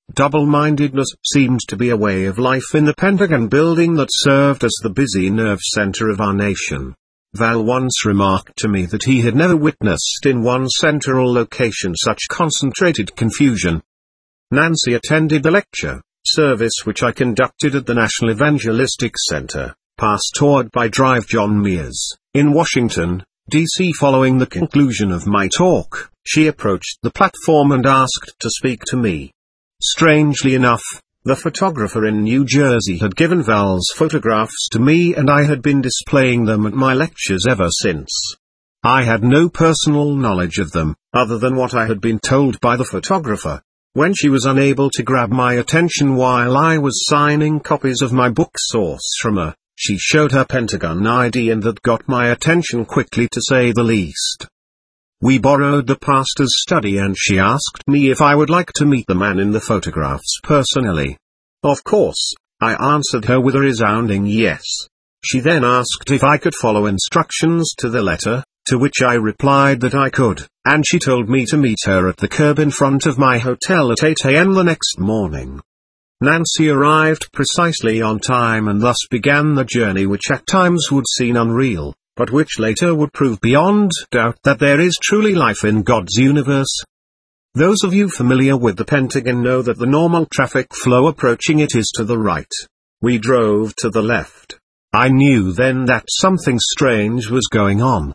Double-mindedness seemed to be a way of life in the Pentagon building that served as the busy nerve center of our nation. Val once remarked to me that he had never witnessed in one central location such concentrated confusion. Nancy attended the lecture service which I conducted at the National Evangelistic Center, pastored by Drive John Mears, in Washington, D.C. Following the conclusion of my talk, she approached the platform and asked to speak to me. Strangely enough, the photographer in New Jersey had given Val's photographs to me and I had been displaying them at my lectures ever since. I had no personal knowledge of them, other than what I had been told by the photographer. When she was unable to grab my attention while I was signing copies of my book Source from her, she showed her Pentagon ID and that got my attention quickly to say the least. We borrowed the pastor's study and she asked me if I would like to meet the man in the photographs personally. Of course, I answered her with a resounding yes. She then asked if I could follow instructions to the letter, to which I replied that I could, and she told me to meet her at the curb in front of my hotel at 8 a.m. the next morning. Nancy arrived precisely on time and thus began the journey which at times would seem unreal, but which later would prove beyond doubt that there is truly life in God's universe. Those of you familiar with the Pentagon know that the normal traffic flow approaching it is to the right. We drove to the left. I knew then that something strange was going on.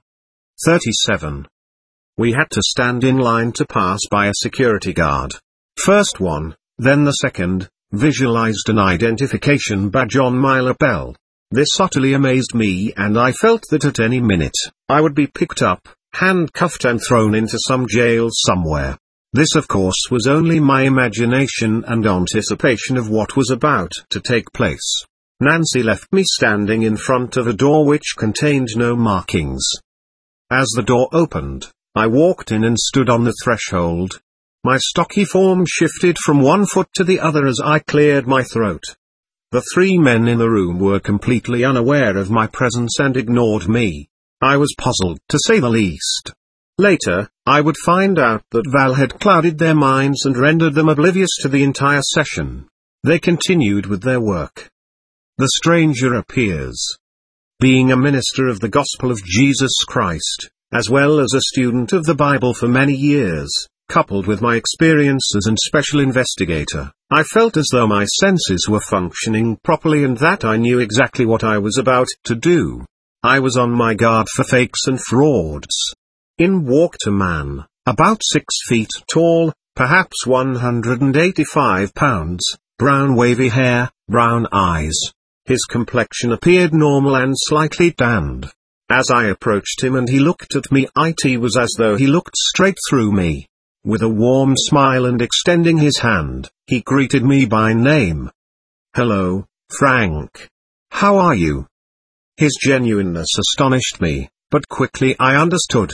37. We had to stand in line to pass by a security guard. First one, then the second, visualized an identification badge on my lapel. This utterly amazed me and I felt that at any minute, I would be picked up, handcuffed and thrown into some jail somewhere. This of course was only my imagination and anticipation of what was about to take place. Nancy left me standing in front of a door which contained no markings. As the door opened, I walked in and stood on the threshold. My stocky form shifted from one foot to the other as I cleared my throat. The three men in the room were completely unaware of my presence and ignored me. I was puzzled, to say the least. Later, I would find out that Val had clouded their minds and rendered them oblivious to the entire session. They continued with their work. The stranger appears. Being a minister of the gospel of Jesus Christ, as well as a student of the Bible for many years, coupled with my experience as a special investigator, I felt as though my senses were functioning properly and that I knew exactly what I was about to do. I was on my guard for fakes and frauds. In walked a man, about 6 feet tall, perhaps 185 pounds, brown wavy hair, brown eyes. His complexion appeared normal and slightly tanned. As I approached him and he looked at me, it was as though he looked straight through me. With a warm smile and extending his hand, he greeted me by name. "Hello, Frank. How are you?" His genuineness astonished me, but quickly I understood.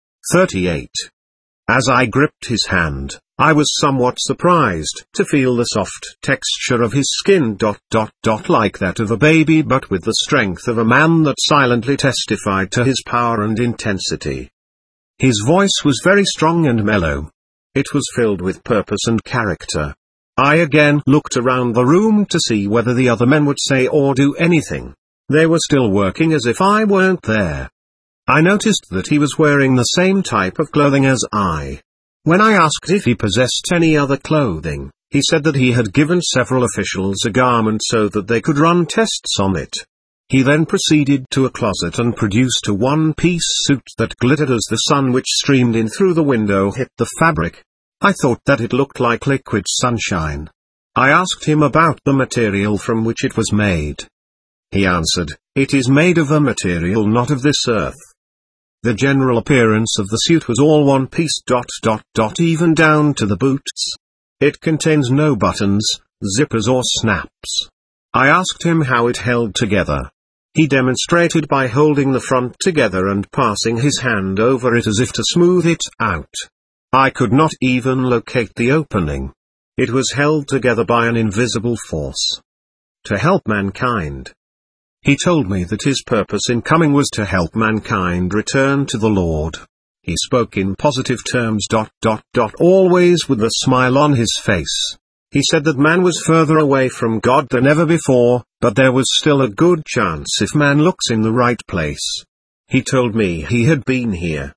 38. As I gripped his hand, I was somewhat surprised to feel the soft texture of his skin like that of a baby but with the strength of a man that silently testified to his power and intensity. His voice was very strong and mellow. It was filled with purpose and character. I again looked around the room to see whether the other men would say or do anything. They were still working as if I weren't there. I noticed that he was wearing the same type of clothing as I. When I asked if he possessed any other clothing, he said that he had given several officials a garment so that they could run tests on it. He then proceeded to a closet and produced a one-piece suit that glittered as the sun which streamed in through the window hit the fabric. I thought that it looked like liquid sunshine. I asked him about the material from which it was made. He answered, "It is made of a material not of this earth." The general appearance of the suit was all one piece even down to the boots. It contains no buttons, zippers or snaps. I asked him how it held together. He demonstrated by holding the front together and passing his hand over it as if to smooth it out. I could not even locate the opening. It was held together by an invisible force. To help mankind. He told me that his purpose in coming was to help mankind return to the Lord. He spoke in positive terms. Always with a smile on his face. He said that man was further away from God than ever before, but there was still a good chance if man looks in the right place. He told me he had been here.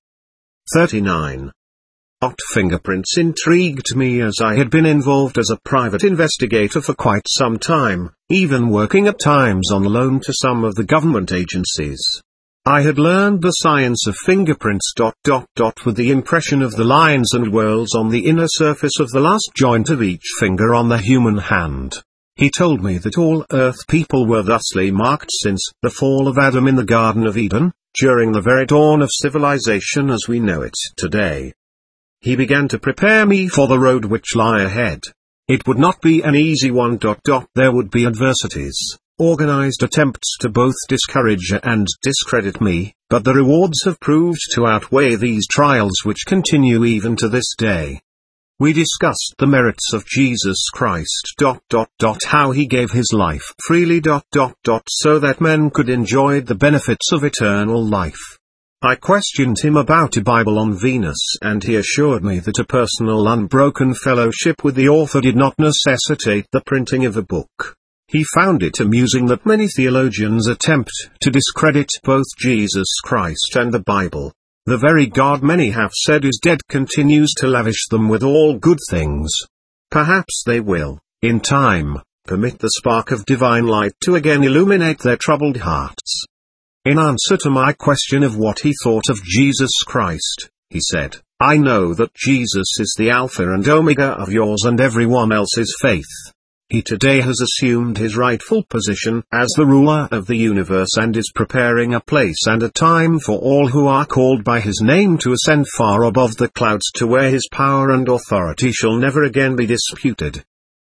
39. Hot fingerprints intrigued me as I had been involved as a private investigator for quite some time, even working at times on loan to some of the government agencies. I had learned the science of fingerprints. With the impression of the lines and whorls on the inner surface of the last joint of each finger on the human hand. He told me that all Earth people were thusly marked since the fall of Adam in the Garden of Eden, during the very dawn of civilization as we know it today. He began to prepare me for the road which lay ahead. It would not be an easy one. There would be adversities, organized attempts to both discourage and discredit me, but the rewards have proved to outweigh these trials which continue even to this day. We discussed the merits of Jesus Christ. How he gave his life freely. So that men could enjoy the benefits of eternal life. I questioned him about a Bible on Venus, and he assured me that a personal unbroken fellowship with the author did not necessitate the printing of a book. He found it amusing that many theologians attempt to discredit both Jesus Christ and the Bible. The very God many have said is dead continues to lavish them with all good things. Perhaps they will, in time, permit the spark of divine light to again illuminate their troubled hearts. In answer to my question of what he thought of Jesus Christ, he said, I know that Jesus is the Alpha and Omega of yours and everyone else's faith. He today has assumed his rightful position as the ruler of the universe and is preparing a place and a time for all who are called by his name to ascend far above the clouds to where his power and authority shall never again be disputed.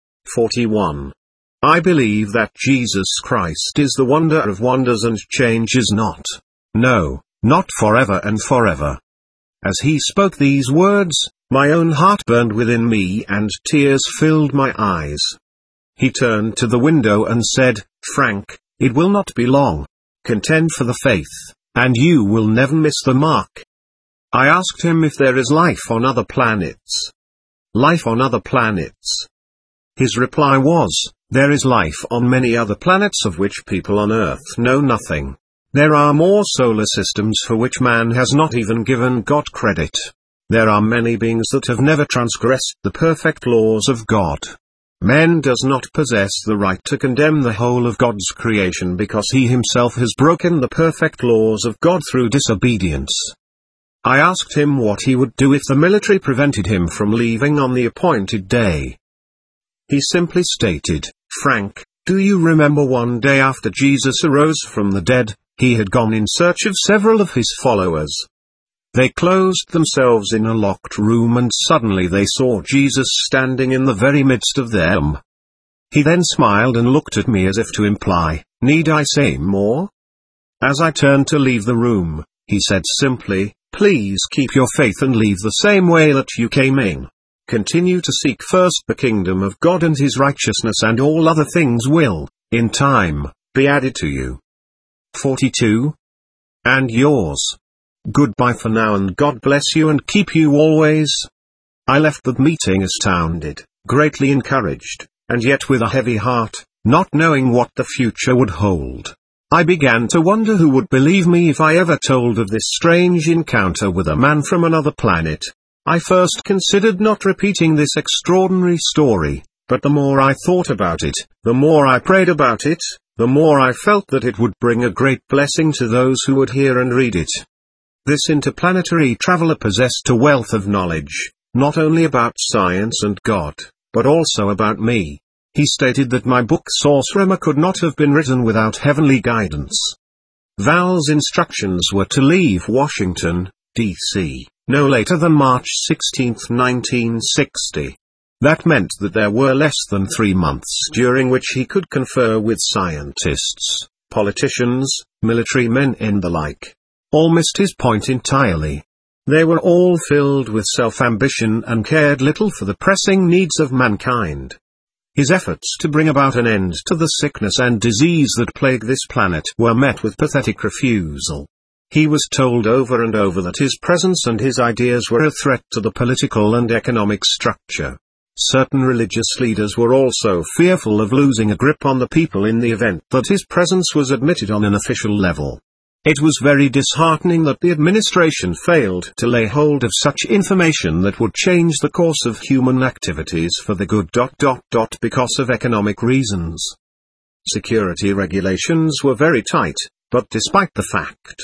41. I believe that Jesus Christ is the wonder of wonders and changes not. No, not forever and forever. As he spoke these words, my own heart burned within me and tears filled my eyes. He turned to the window and said, Frank, it will not be long. Contend for the faith, and you will never miss the mark. I asked him if there is life on other planets. Life on other planets. His reply was, there is life on many other planets of which people on Earth know nothing. There are more solar systems for which man has not even given God credit. There are many beings that have never transgressed the perfect laws of God. Man does not possess the right to condemn the whole of God's creation because he himself has broken the perfect laws of God through disobedience. I asked him what he would do if the military prevented him from leaving on the appointed day. He simply stated, Frank, do you remember one day after Jesus arose from the dead, he had gone in search of several of his followers. They closed themselves in a locked room and suddenly they saw Jesus standing in the very midst of them. He then smiled and looked at me as if to imply, need I say more? As I turned to leave the room, he said simply, please keep your faith and leave the same way that you came in. Continue to seek first the kingdom of God and his righteousness, and all other things will, in time, be added to you. 42. And yours. Goodbye for now and God bless you and keep you always. I left the meeting astounded, greatly encouraged, and yet with a heavy heart, not knowing what the future would hold. I began to wonder who would believe me if I ever told of this strange encounter with a man from another planet. I first considered not repeating this extraordinary story, but the more I thought about it, the more I prayed about it, the more I felt that it would bring a great blessing to those who would hear and read it. This interplanetary traveler possessed a wealth of knowledge, not only about science and God, but also about me. He stated that my book Sorcerer could not have been written without heavenly guidance. Val's instructions were to leave Washington, D.C., no later than March 16, 1960. That meant that there were less than 3 months during which he could confer with scientists, politicians, military men and the like. All missed his point entirely. They were all filled with self-ambition and cared little for the pressing needs of mankind. His efforts to bring about an end to the sickness and disease that plague this planet were met with pathetic refusal. He was told over and over that his presence and his ideas were a threat to the political and economic structure. Certain religious leaders were also fearful of losing a grip on the people in the event that his presence was admitted on an official level. It was very disheartening that the administration failed to lay hold of such information that would change the course of human activities for the good. Because of economic reasons. Security regulations were very tight, but despite the fact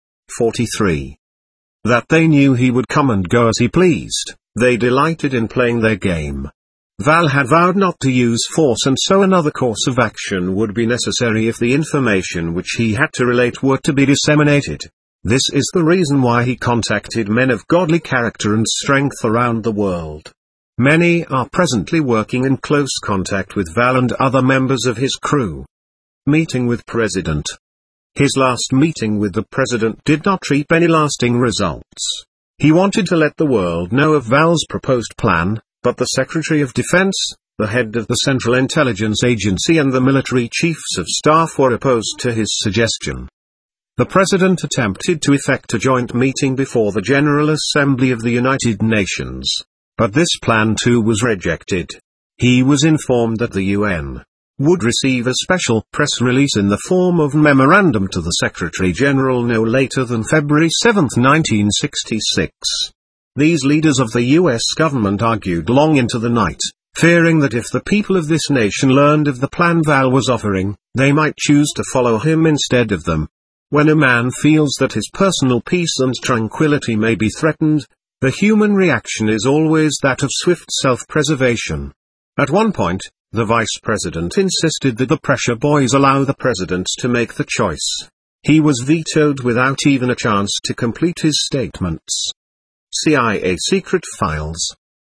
43. That they knew he would come and go as he pleased, they delighted in playing their game. Val had vowed not to use force, and so another course of action would be necessary if the information which he had to relate were to be disseminated. This is the reason why he contacted men of godly character and strength around the world. Many are presently working in close contact with Val and other members of his crew. Meeting with President. His last meeting with the President did not reap any lasting results. He wanted to let the world know of Val's proposed plan, but the Secretary of Defense, the head of the Central Intelligence Agency, and the military chiefs of staff were opposed to his suggestion. The President attempted to effect a joint meeting before the General Assembly of the United Nations, but this plan too was rejected. He was informed that the UN would receive a special press release in the form of memorandum to the Secretary General no later than February 7, 1966. These leaders of the U.S. government argued long into the night, fearing that if the people of this nation learned of the plan Val was offering, they might choose to follow him instead of them. When a man feels that his personal peace and tranquility may be threatened, the human reaction is always that of swift self-preservation. At one point, the Vice President insisted that the pressure boys allow the President to make the choice. He was vetoed without even a chance to complete his statements. CIA Secret Files.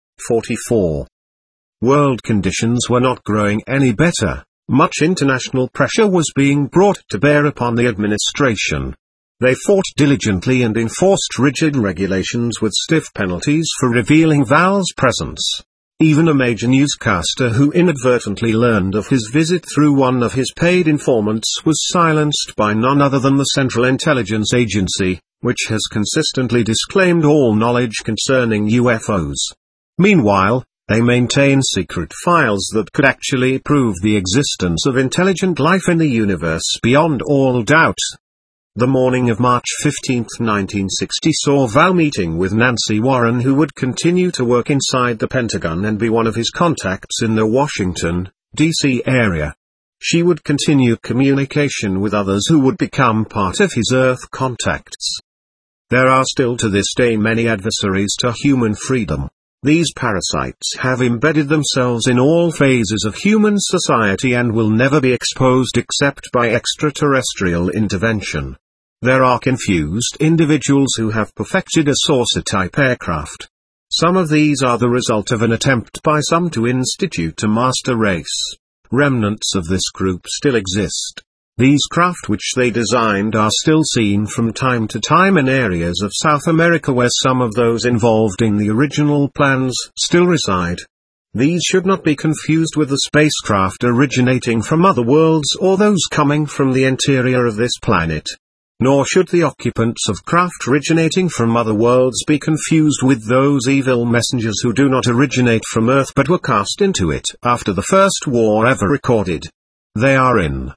44. World conditions were not growing any better. Much international pressure was being brought to bear upon the administration. They fought diligently and enforced rigid regulations with stiff penalties for revealing Val's presence. Even a major newscaster who inadvertently learned of his visit through one of his paid informants was silenced by none other than the Central Intelligence Agency, which has consistently disclaimed all knowledge concerning UFOs. Meanwhile, they maintain secret files that could actually prove the existence of intelligent life in the universe beyond all doubt. The morning of March 15, 1960 saw Val meeting with Nancy Warren, who would continue to work inside the Pentagon and be one of his contacts in the Washington, D.C. area. She would continue communication with others who would become part of his Earth contacts. There are still to this day many adversaries to human freedom. These parasites have embedded themselves in all phases of human society and will never be exposed except by extraterrestrial intervention. There are confused individuals who have perfected a saucer-type aircraft. Some of these are the result of an attempt by some to institute a master race. Remnants of this group still exist. These craft which they designed are still seen from time to time in areas of South America where some of those involved in the original plans still reside. These should not be confused with the spacecraft originating from other worlds or those coming from the interior of this planet. Nor should the occupants of craft originating from other worlds be confused with those evil messengers who do not originate from Earth but were cast into it after the first war ever recorded. They are in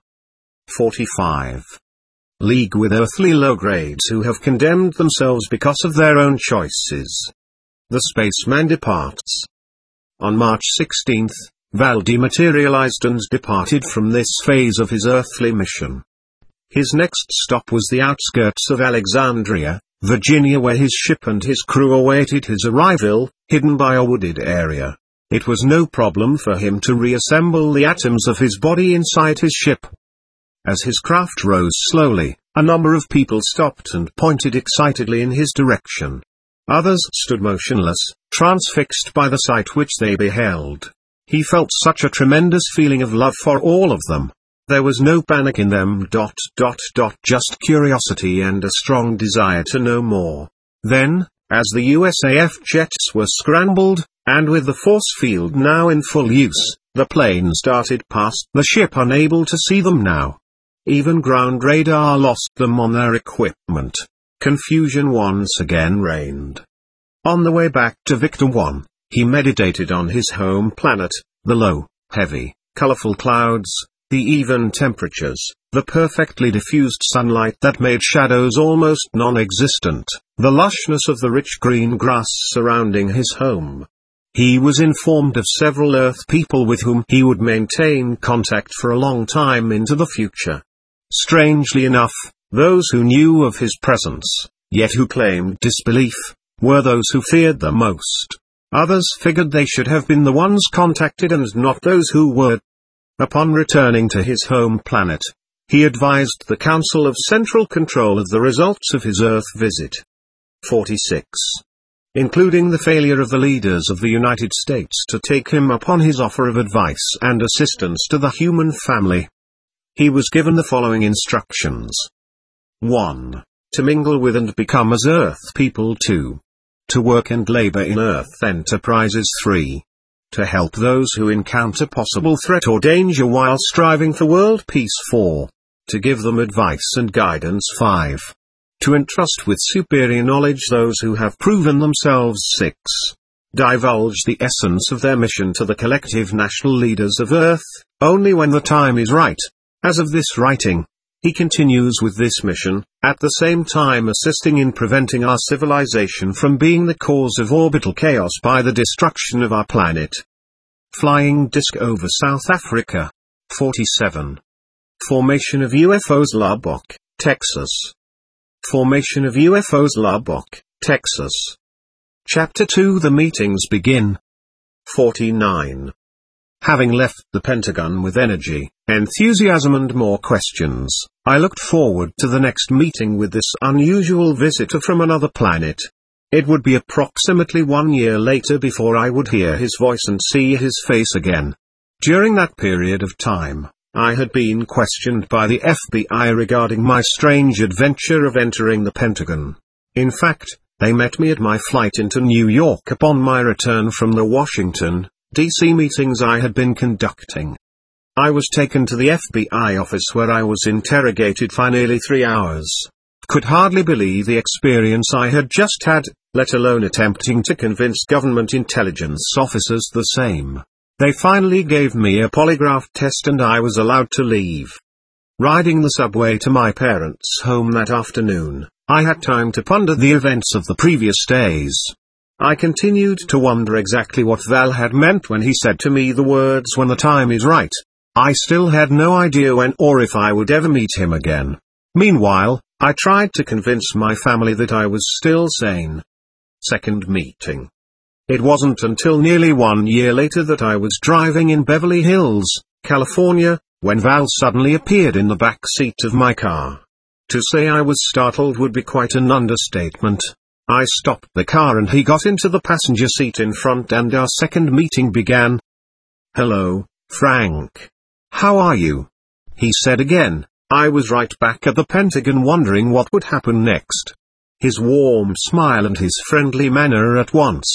45. League with earthly low-grades who have condemned themselves because of their own choices. The spaceman departs. On March 16, Val dematerialized and departed from this phase of his earthly mission. His next stop was the outskirts of Alexandria, Virginia, where his ship and his crew awaited his arrival, hidden by a wooded area. It was no problem for him to reassemble the atoms of his body inside his ship. As his craft rose slowly, a number of people stopped and pointed excitedly in his direction. Others stood motionless, transfixed by the sight which they beheld. He felt such a tremendous feeling of love for all of them. There was no panic in them. Just curiosity and a strong desire to know more. Then, as the USAF jets were scrambled, and with the force field now in full use, the planes darted past the ship unable to see them now. Even ground radar lost them on their equipment. Confusion once again reigned. On the way back to Victor 1, He meditated on his home planet, the low, heavy, colorful clouds, the even temperatures, the perfectly diffused sunlight that made shadows almost non-existent, the lushness of the rich green grass surrounding his home. He was informed of several Earth people with whom he would maintain contact for a long time into the future. Strangely enough, those who knew of his presence, yet who claimed disbelief, were those who feared the most. Others figured they should have been the ones contacted and not those who were. Upon returning to his home planet, he advised the Council of Central Control of the results of his Earth visit. 46. Including the failure of the leaders of the United States to take him up on his offer of advice and assistance to the human family. He was given the following instructions. 1. To mingle with and become as Earth people. 2. To work and labor in Earth enterprises. 3. To help those who encounter possible threat or danger while striving for world peace. 4. To give them advice and guidance. 5. To entrust with superior knowledge those who have proven themselves. 6. Divulge the essence of their mission to the collective national leaders of Earth, only when the time is right. As of this writing, he continues with this mission, at the same time assisting in preventing our civilization from being the cause of orbital chaos by the destruction of our planet. Flying disc over South Africa. 47. Formation of UFOs. Lubbock, Texas. Formation of UFOs. Lubbock, Texas. Chapter 2. The meetings begin. 49. Having left the Pentagon with energy, enthusiasm and more questions, I looked forward to the next meeting with this unusual visitor from another planet. It would be approximately 1 year later before I would hear his voice and see his face again. During that period of time, I had been questioned by the FBI regarding my strange adventure of entering the Pentagon. In fact, they met me at my flight into New York upon my return from the Washington, D.C. meetings I had been conducting. I was taken to the FBI office where I was interrogated for nearly 3 hours. Could hardly believe the experience I had just had, let alone attempting to convince government intelligence officers the same. They finally gave me a polygraph test and I was allowed to leave. Riding the subway to my parents' home that afternoon, I had time to ponder the events of the previous days. I continued to wonder exactly what Val had meant when he said to me the words "when the time is right." I still had no idea when or if I would ever meet him again. Meanwhile, I tried to convince my family that I was still sane. Second meeting. It wasn't until nearly 1 year later that I was driving in Beverly Hills, California, when Val suddenly appeared in the back seat of my car. To say I was startled would be quite an understatement. I stopped the car and he got into the passenger seat in front and our second meeting began. "Hello, Frank. How are you?" he said again. I was right back at the Pentagon wondering what would happen next. His warm smile and his friendly manner at once.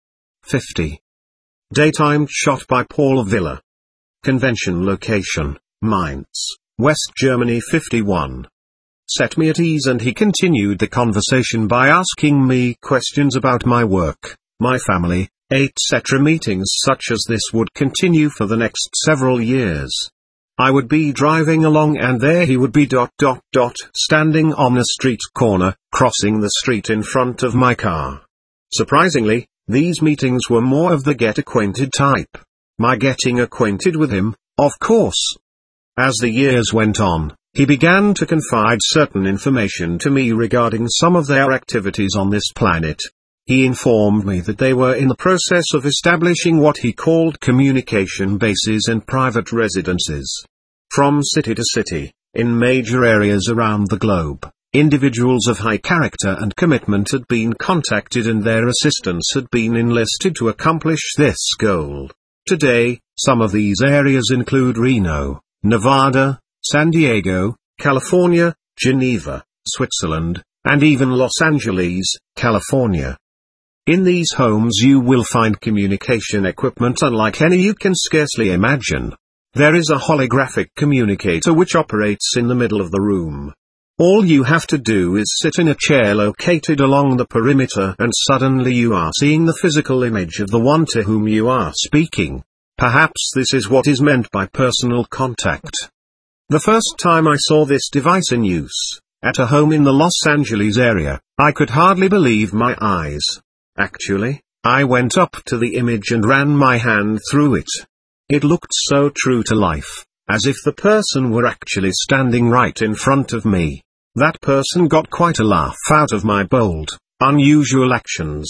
50. Daytime shot by Paul Villa. Convention location, Mainz, West Germany. 51. Set me at ease and he continued the conversation by asking me questions about my work, my family, etc. Meetings such as this would continue for the next several years. I would be driving along and there he would be ... standing on a street corner, crossing the street in front of my car. Surprisingly, these meetings were more of the get-acquainted type. My getting acquainted with him, of course. As the years went on, he began to confide certain information to me regarding some of their activities on this planet. He informed me that they were in the process of establishing what he called communication bases and private residences. From city to city, in major areas around the globe, individuals of high character and commitment had been contacted and their assistance had been enlisted to accomplish this goal. Today, some of these areas include Reno, Nevada, San Diego, California, Geneva, Switzerland, and even Los Angeles, California. In these homes you will find communication equipment unlike any you can scarcely imagine. There is a holographic communicator which operates in the middle of the room. All you have to do is sit in a chair located along the perimeter and suddenly you are seeing the physical image of the one to whom you are speaking. Perhaps this is what is meant by personal contact. The first time I saw this device in use, at a home in the Los Angeles area, I could hardly believe my eyes. Actually, I went up to the image and ran my hand through it. It looked so true to life, as if the person were actually standing right in front of me. That person got quite a laugh out of my bold, unusual actions.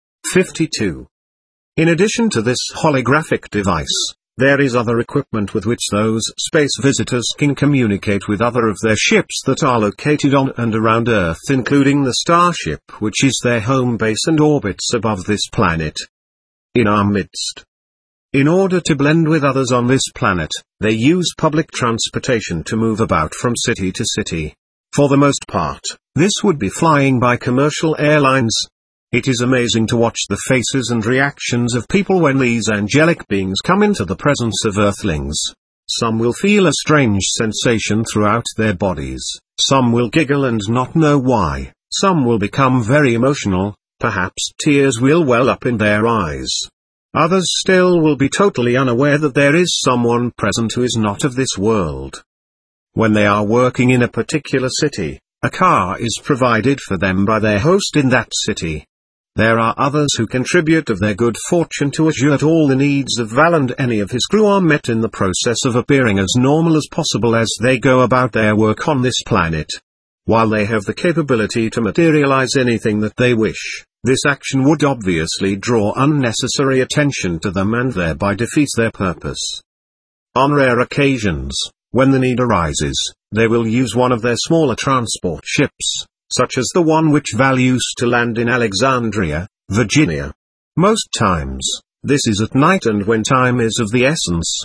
52. In addition to this holographic device, there is other equipment with which those space visitors can communicate with other of their ships that are located on and around Earth, including the Starship, which is their home base and orbits above this planet. In our midst. In order to blend with others on this planet, they use public transportation to move about from city to city. For the most part, this would be flying by commercial airlines. It is amazing to watch the faces and reactions of people when these angelic beings come into the presence of Earthlings. Some will feel a strange sensation throughout their bodies, some will giggle and not know why, some will become very emotional, perhaps tears will well up in their eyes. Others still will be totally unaware that there is someone present who is not of this world. When they are working in a particular city, a car is provided for them by their host in that city. There are others who contribute of their good fortune to assure that all the needs of Val and any of his crew are met in the process of appearing as normal as possible as they go about their work on this planet. While they have the capability to materialize anything that they wish, this action would obviously draw unnecessary attention to them and thereby defeat their purpose. On rare occasions, when the need arises, they will use one of their smaller transport ships, such as the one which Val used to land in Alexandria, Virginia. Most times, this is at night and when time is of the essence.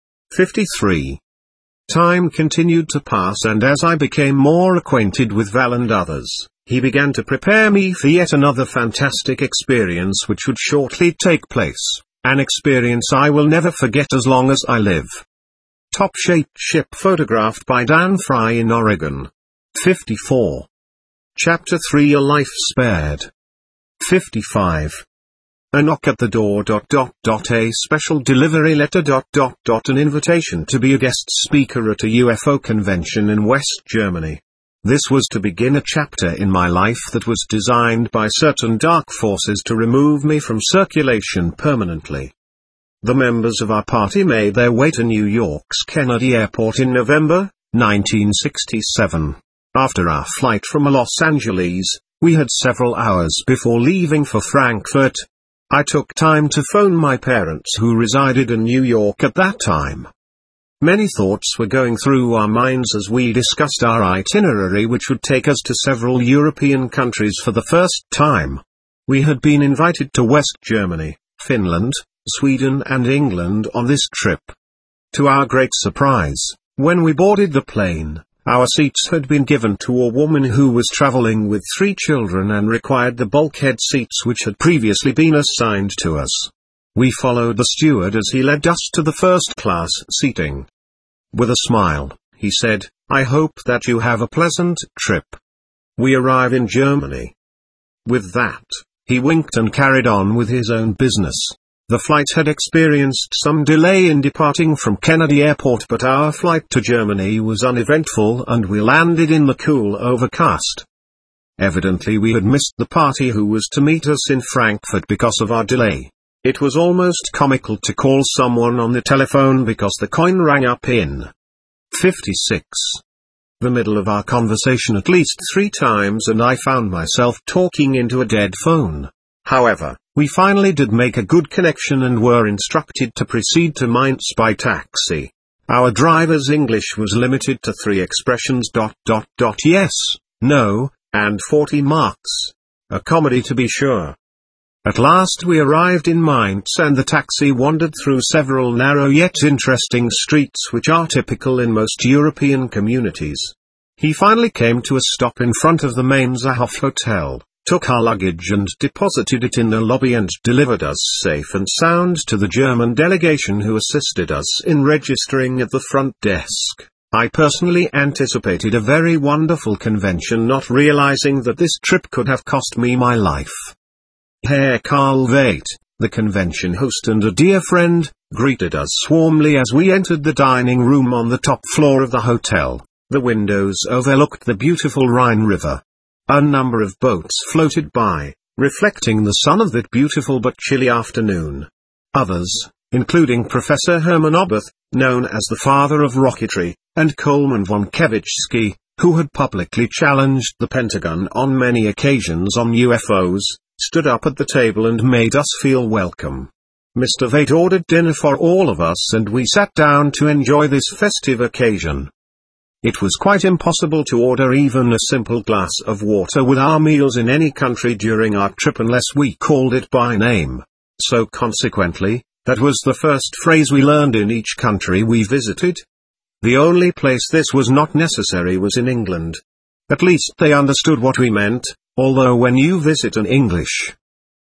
53. Time continued to pass and as I became more acquainted with Val and others, he began to prepare me for yet another fantastic experience which would shortly take place, an experience I will never forget as long as I live. Top-shaped ship photographed by Dan Fry in Oregon. 54. Chapter 3 A Life Spared. 55. A knock at the door. A special delivery letter. An invitation to be a guest speaker at a UFO convention in West Germany. This was to begin a chapter in my life that was designed by certain dark forces to remove me from circulation permanently. The members of our party made their way to New York's Kennedy Airport in November, 1967. After our flight from Los Angeles, we had several hours before leaving for Frankfurt. I took time to phone my parents who resided in New York at that time. Many thoughts were going through our minds as we discussed our itinerary which would take us to several European countries for the first time. We had been invited to West Germany, Finland, Sweden and England on this trip. To our great surprise, when we boarded the plane, our seats had been given to a woman who was traveling with 3 children and required the bulkhead seats which had previously been assigned to us. We followed the steward as he led us to the first-class seating. With a smile, he said, "I hope that you have a pleasant trip. We arrive in Germany." With that, he winked and carried on with his own business. The flight had experienced some delay in departing from Kennedy Airport, but our flight to Germany was uneventful and we landed in the cool overcast. Evidently we had missed the party who was to meet us in Frankfurt because of our delay. It was almost comical to call someone on the telephone because the coin rang up in 56. The middle of our conversation at least 3 times and I found myself talking into a dead phone. However, we finally did make a good connection and were instructed to proceed to Mainz by taxi. Our driver's English was limited to 3 expressions. Yes, no, and 40 marks. A comedy to be sure. At last we arrived in Mainz and the taxi wandered through several narrow yet interesting streets which are typical in most European communities. He finally came to a stop in front of the Mainzerhof Hotel, took our luggage and deposited it in the lobby and delivered us safe and sound to the German delegation who assisted us in registering at the front desk. I personally anticipated a very wonderful convention, not realizing that this trip could have cost me my life. Herr Karl Veit, the convention host and a dear friend, greeted us warmly as we entered the dining room on the top floor of the hotel. The windows overlooked the beautiful Rhine River. A number of boats floated by, reflecting the sun of that beautiful but chilly afternoon. Others, including Professor Hermann Oberth, known as the father of rocketry, and Coleman von Kevitschky, who had publicly challenged the Pentagon on many occasions on UFOs, stood up at the table and made us feel welcome. Mr. Veit ordered dinner for all of us and we sat down to enjoy this festive occasion. It was quite impossible to order even a simple glass of water with our meals in any country during our trip unless we called it by name. So consequently, that was the first phrase we learned in each country we visited. The only place this was not necessary was in England. At least they understood what we meant, although when you visit an English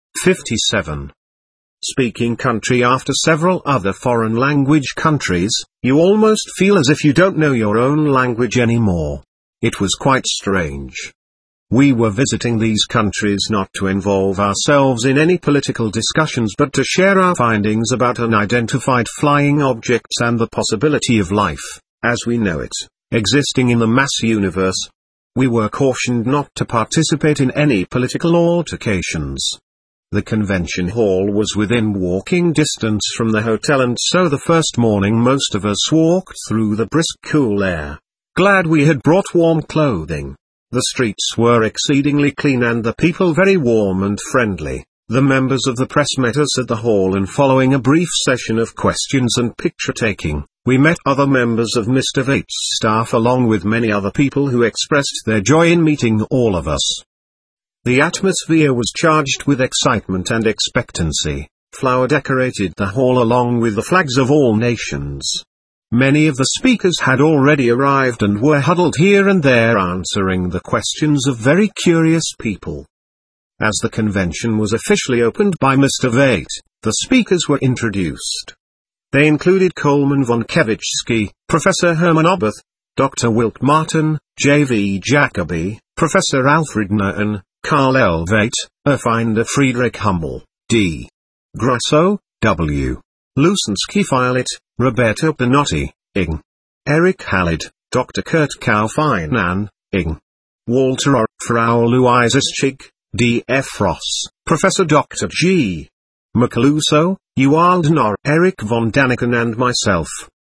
57 speaking country after several other foreign language countries, you almost feel as if you don't know your own language anymore. It was quite strange. We were visiting these countries not to involve ourselves in any political discussions but to share our findings about unidentified flying objects and the possibility of life, as we know it, existing in the mass universe. We were cautioned not to participate in any political altercations. The convention hall was within walking distance from the hotel, and so the first morning most of us walked through the brisk cool air, glad we had brought warm clothing. The streets were exceedingly clean and the people very warm and friendly. The members of the press met us at the hall, and following a brief session of questions and picture-taking, we met other members of Mr. Veit's staff along with many other people who expressed their joy in meeting all of us. The atmosphere was charged with excitement and expectancy. Flower decorated the hall along with the flags of all nations. Many of the speakers had already arrived and were huddled here and there answering the questions of very curious people. As the convention was officially opened by Mr. Veit, the speakers were introduced. They included Coleman von Kevitschky, Professor Hermann Oberth, Dr. Wilk Martin, J.V. Jacobi, Professor Alfred Newton, Karl L. Veit, Erfinder Friedrich Hummel, D. Grosso, W. Lusinski Filet, Roberto Pinotti, Ing. Eric Hallid, Dr. Kurt Kaufman, Ing. Walter R. Frau Louisa Schig, D. F. Ross, Professor Dr. G. Macaluso, Ualdnor, Eric von Daniken and myself.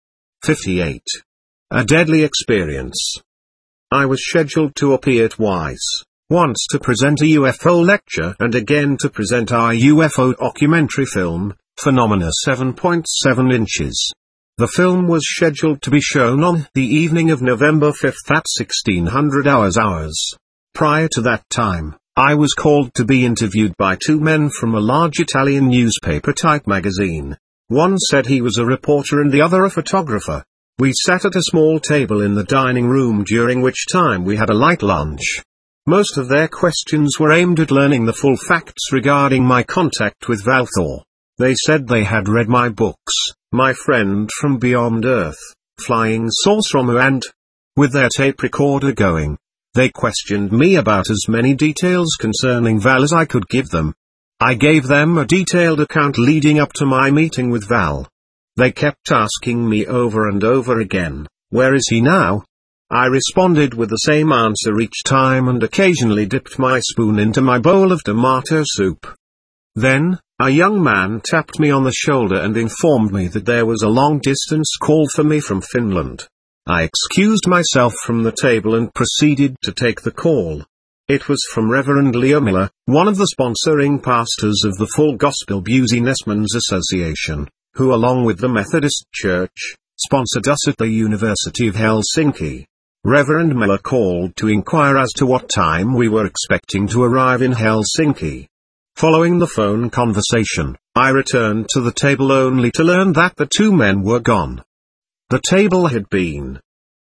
58. A deadly experience. I was scheduled to appear twice. Once to present a UFO lecture and again to present our UFO documentary film, Phenomena 7.7 inches. The film was scheduled to be shown on the evening of November 5 at 1600 hours. Prior to that time, I was called to be interviewed by two men from a large Italian newspaper-type magazine. One said he was a reporter and the other a photographer. We sat at a small table in the dining room, during which time we had a light lunch. Most of their questions were aimed at learning the full facts regarding my contact with Val Thor. They said they had read my books, My Friend from Beyond Earth, Flying Saucer, and, with their tape recorder going, they questioned me about as many details concerning Val as I could give them. I gave them a detailed account leading up to my meeting with Val. They kept asking me over and over again, where is he now? I responded with the same answer each time and occasionally dipped my spoon into my bowl of tomato soup. Then, a young man tapped me on the shoulder and informed me that there was a long-distance call for me from Finland. I excused myself from the table and proceeded to take the call. It was from Reverend Leo Miller, one of the sponsoring pastors of the Full Gospel Businessmen's Association, who along with the Methodist Church, sponsored us at the University of Helsinki. Reverend Miller called to inquire as to what time we were expecting to arrive in Helsinki. Following the phone conversation, I returned to the table only to learn that the two men were gone. The table had been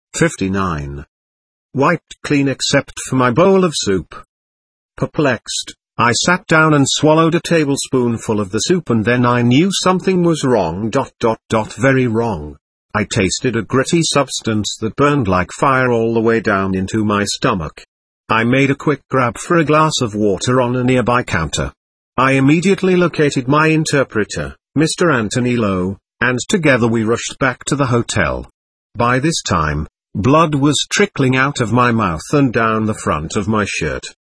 59. Wiped clean except for my bowl of soup. Perplexed, I sat down and swallowed a tablespoonful of the soup, and then I knew something was wrong. Very wrong. I tasted a gritty substance that burned like fire all the way down into my stomach. I made a quick grab for a glass of water on a nearby counter. I immediately located my interpreter, Mr. Anthony Lowe, and together we rushed back to the hotel. By this time, blood was trickling out of my mouth and down the front of my shirt.